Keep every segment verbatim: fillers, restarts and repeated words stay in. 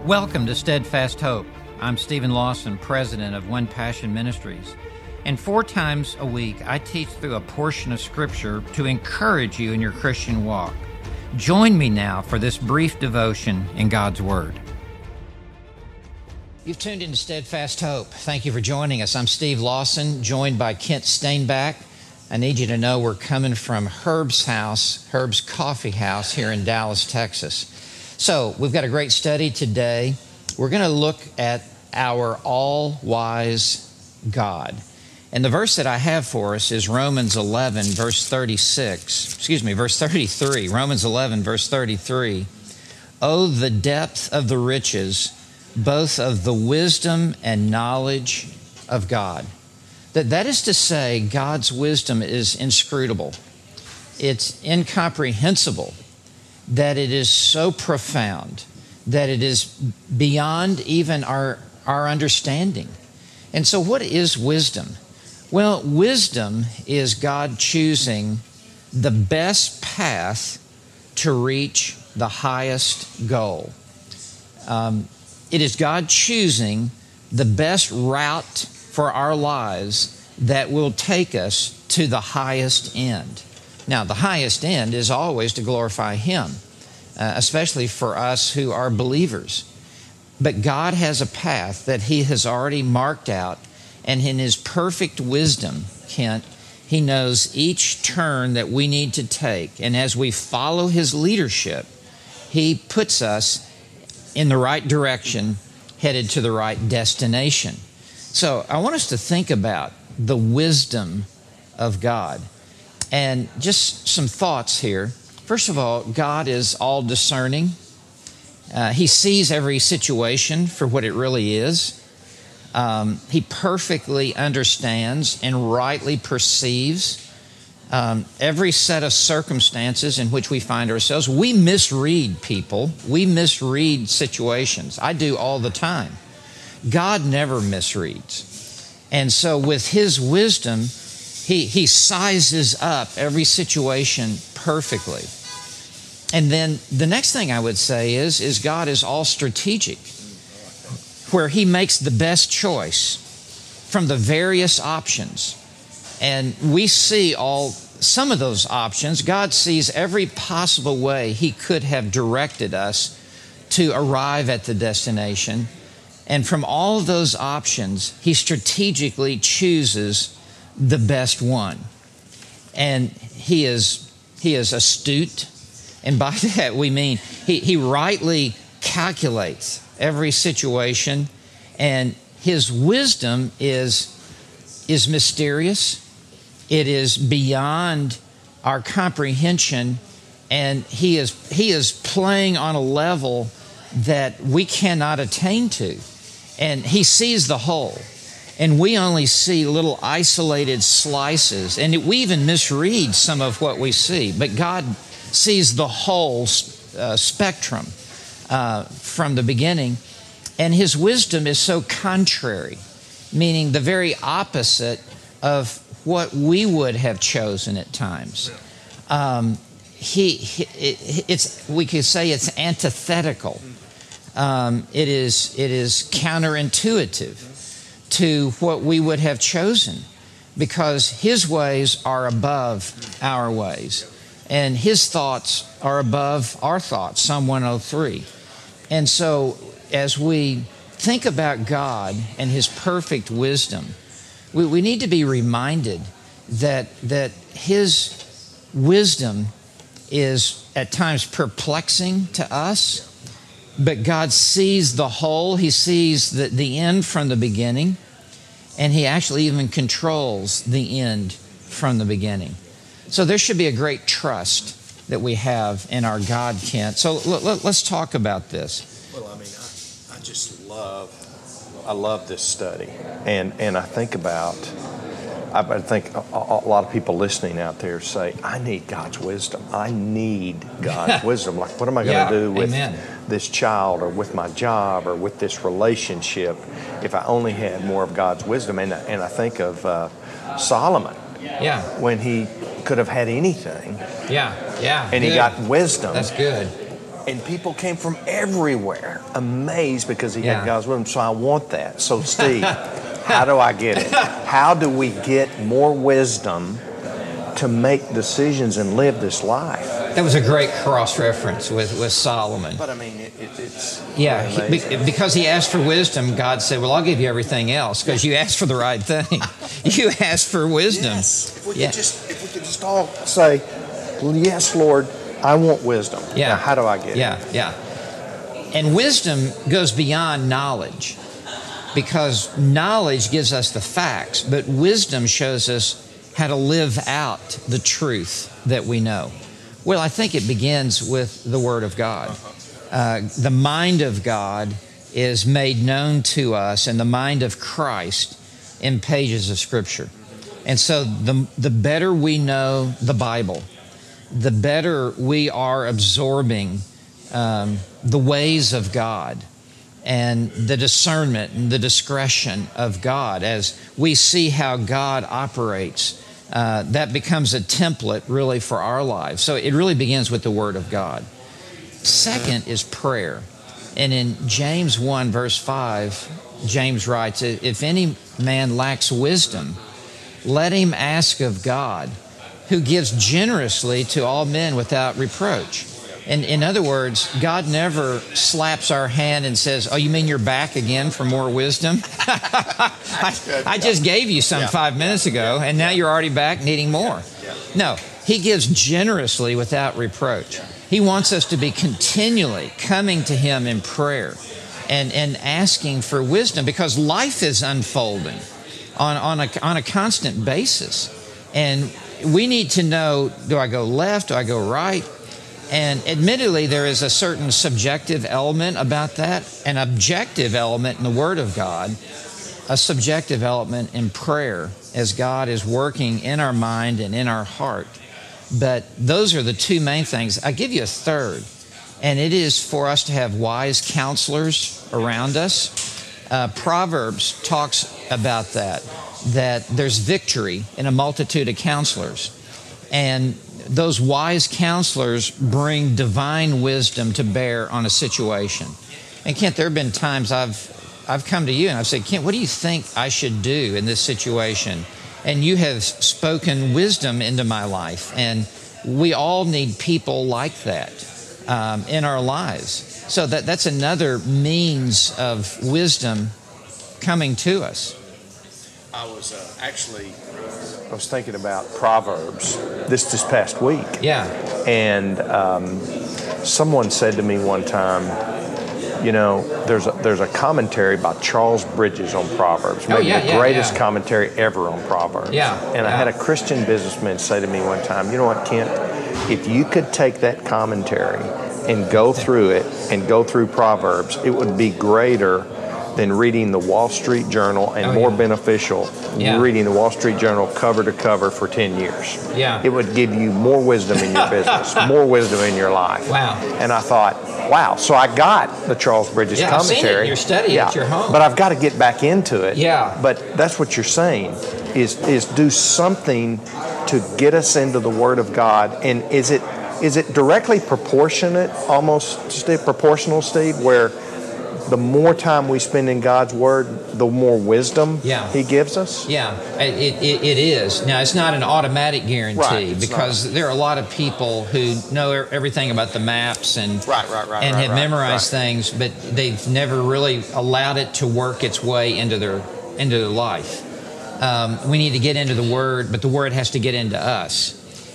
Welcome to Steadfast Hope. I'm Stephen Lawson, president of One Passion Ministries. And four times a week, I teach through a portion of Scripture to encourage you in your Christian walk. Join me now for this brief devotion in God's Word. You've tuned into Steadfast Hope. Thank you for joining us. I'm Steve Lawson, joined by Kent Stainback. I need you to know we're coming from Herb's house, Herb's Coffee House here in Dallas, Texas. So we've got a great study today. We're going to look at our all-wise God. And the verse that I have for us is Romans eleven, verse thirty-six. Excuse me, verse thirty-three. Romans eleven, verse thirty-three. Oh, the depth of the riches, both of the wisdom and knowledge of God. That, that is to say, God's wisdom is inscrutable. It's incomprehensible. That it is so profound, that it is beyond even our, our understanding. And so what is wisdom? Well, wisdom is God choosing the best path to reach the highest goal. Um, it is God choosing the best route for our lives that will take us to the highest end. Now, the highest end is always to glorify Him, uh, especially for us who are believers. But God has a path that He has already marked out, and in His perfect wisdom, Kent, He knows each turn that we need to take. And as we follow His leadership, He puts us in the right direction, headed to the right destination. So I want us to think about the wisdom of God. And just some thoughts here. First of all, God is all discerning. Uh, he sees every situation for what it really is. Um, he perfectly understands and rightly perceives um, every set of circumstances in which we find ourselves. We misread people. We misread situations. I do all the time. God never misreads. And so with His wisdom, He, he sizes up every situation perfectly. And then the next thing I would say is, is God is all strategic, where He makes the best choice from the various options. And we see all, some of those options. God sees every possible way He could have directed us to arrive at the destination. And from all of those options, He strategically chooses the best one. And he is he is astute, and by that we mean he, he rightly calculates every situation, and His wisdom is is mysterious. It is beyond our comprehension, and he is he is playing on a level that we cannot attain to. And He sees the whole. And we only see little isolated slices. And we even misread some of what we see. But God sees the whole uh, spectrum uh, from the beginning. And His wisdom is so contrary, meaning the very opposite of what we would have chosen at times. Um, he, he it, it's we could say it's antithetical. Um, it is it is counterintuitive to what we would have chosen, because His ways are above our ways, and His thoughts are above our thoughts, Psalm one oh three. And so as we think about God and His perfect wisdom, we, we need to be reminded that, that His wisdom is at times perplexing to us, but God sees the whole. He sees the, the end from the beginning, and He actually even controls the end from the beginning. So there should be a great trust that we have in our God, Kent. So l- l- let's talk about this. Well, I mean, I, I just love, I love this study. And, and I think about, I think a, a lot of people listening out there say, I need God's wisdom. I need God's wisdom. Like, what am I going to Yeah, do with amen. this child or with my job or with this relationship if I only had more of God's wisdom? And, and I think of uh, Solomon. Yeah. When he could have had anything. Yeah, yeah. And good. he got wisdom. That's good. And people came from everywhere, amazed because he Yeah. had God's wisdom. So I want that. So Steve, how do I get it? How do we get more wisdom to make decisions and live this life? That was a great cross-reference with, with Solomon. But I mean, it, it, it's Yeah, he, amazing. be- because he asked for wisdom, God said, well, I'll give you everything else because you asked for the right thing. You asked for wisdom. Yes. If we Yeah. could just, if we could just all say, well, yes, Lord, I want wisdom. Yeah. Now, how do I get Yeah, it? yeah. And wisdom goes beyond knowledge because knowledge gives us the facts, but wisdom shows us how to live out the truth that we know. Well, I think it begins with the Word of God. Uh, the mind of God is made known to us, and the mind of Christ in pages of Scripture. And so the, the better we know the Bible, the better we are absorbing um, the ways of God and the discernment and the discretion of God as we see how God operates. Uh, that becomes a template really for our lives. So it really begins with the Word of God. Second is prayer. And in James one, verse five, James writes, if any man lacks wisdom, let him ask of God, who gives generously to all men without reproach. And in other words, God never slaps our hand and says, oh, you mean you're back again for more wisdom? I, I just gave you some Yeah. five minutes ago, and now you're already back needing more. No, he gives generously without reproach. He wants us to be continually coming to him in prayer and, and asking for wisdom because life is unfolding on, on, a, on a constant basis. And we need to know, do I go left? Do I go right? And admittedly, there is a certain subjective element about that, an objective element in the Word of God, a subjective element in prayer as God is working in our mind and in our heart. But those are the two main things. I give you a third, and it is for us to have wise counselors around us. Uh, Proverbs talks about that, that there's victory in a multitude of counselors. And those wise counselors bring divine wisdom to bear on a situation. And Kent, there have been times I've I've come to you and I've said, Kent, what do you think I should do in this situation? And you have spoken wisdom into my life. And we all need people like that um, in our lives. So that, that's another means of wisdom coming to us. I was uh, actually, I was thinking about Proverbs this this past week. Yeah. And um, someone said to me one time, you know, there's a, there's a commentary by Charles Bridges on Proverbs, maybe Oh, yeah, the yeah, greatest yeah. commentary ever on Proverbs. Yeah, And I yeah. had a Christian businessman say to me one time, you know what, Kent, if you could take that commentary and go through it and go through Proverbs, it would be greater than reading the Wall Street Journal and Oh, more yeah. beneficial Yeah. reading the Wall Street Journal cover to cover for ten years. Yeah. It would give you more wisdom in your business, more wisdom in your life. Wow. And I thought, wow, so I got the Charles Bridges Yeah, I've seen it in commentary. your study at your home. But I've got to get back into it. Yeah. But that's what you're saying is is do something to get us into the Word of God. And is it is it directly proportionate, almost Steve, proportional, Steve, where the more time we spend in God's Word, the more wisdom Yeah. He gives us? Yeah, it, it, it is. Now, it's not an automatic guarantee Right, it's because there are a lot of people who know e- everything about the maps and, Right, right, right, and right, have right, memorized right. things, but they've never really allowed it to work its way into their, into their life. Um, we need to get into the Word, but the Word has to get into us.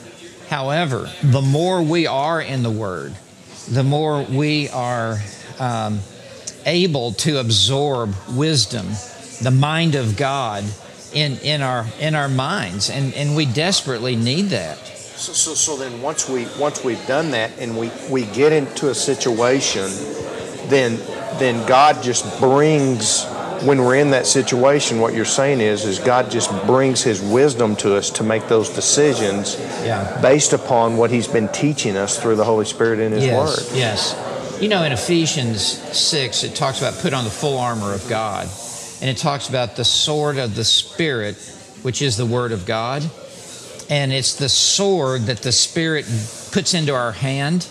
However, the more we are in the Word, the more we are um, able to absorb wisdom, the mind of God in, in our in our minds, and, and we desperately need that. So, so, so then once we once we've done that and we, we get into a situation, then then God just brings, when we're in that situation, what you're saying is is God just brings His wisdom to us to make those decisions Yeah. based upon what He's been teaching us through the Holy Spirit in His Yes, Word. yes. You know, in Ephesians six, it talks about put on the full armor of God. And it talks about the sword of the Spirit, which is the Word of God. And it's the sword that the Spirit puts into our hand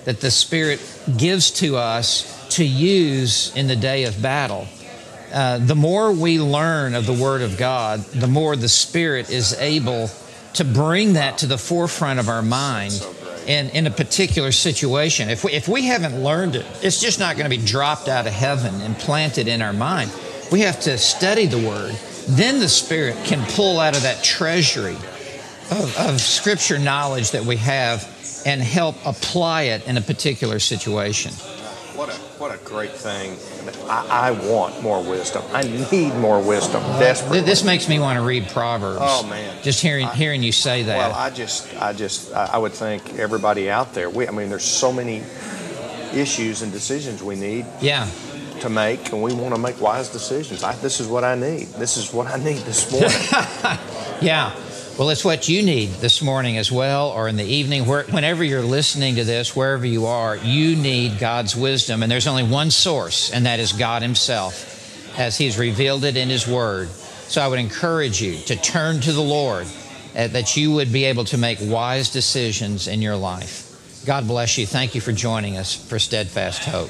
that the Spirit gives to us to use in the day of battle. Uh, the more we learn of the Word of God, the more the Spirit is able to bring that to the forefront of our mind in, in a particular situation. If we, if we haven't learned it, it's just not going to be dropped out of heaven and planted in our mind. We have to study the Word. Then the Spirit can pull out of that treasury of, of Scripture knowledge that we have and help apply it in a particular situation. What a what a great thing. I, I want more wisdom. I need more wisdom desperately. This makes me want to read Proverbs. Oh, man. Just hearing I, hearing you say that. Well, I just, I just, I would think everybody out there, we, I mean, there's so many issues and decisions we need yeah. to make, and we want to make wise decisions. I, this is what I need. This is what I need this morning. Yeah. Well, it's what you need this morning as well, or in the evening, where, whenever you're listening to this, wherever you are, you need God's wisdom. And there's only one source, and that is God Himself, as He's revealed it in His Word. So I would encourage you to turn to the Lord, uh, that you would be able to make wise decisions in your life. God bless you. Thank you for joining us for Steadfast Hope.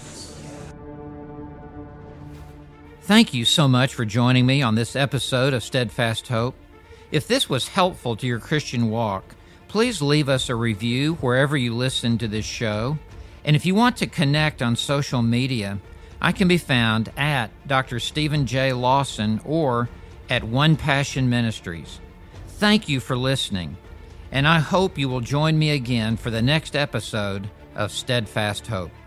Thank you so much for joining me on this episode of Steadfast Hope. If this was helpful to your Christian walk, please leave us a review wherever you listen to this show. And if you want to connect on social media, I can be found at Doctor Stephen J. Lawson or at One Passion Ministries. Thank you for listening, and I hope you will join me again for the next episode of Steadfast Hope.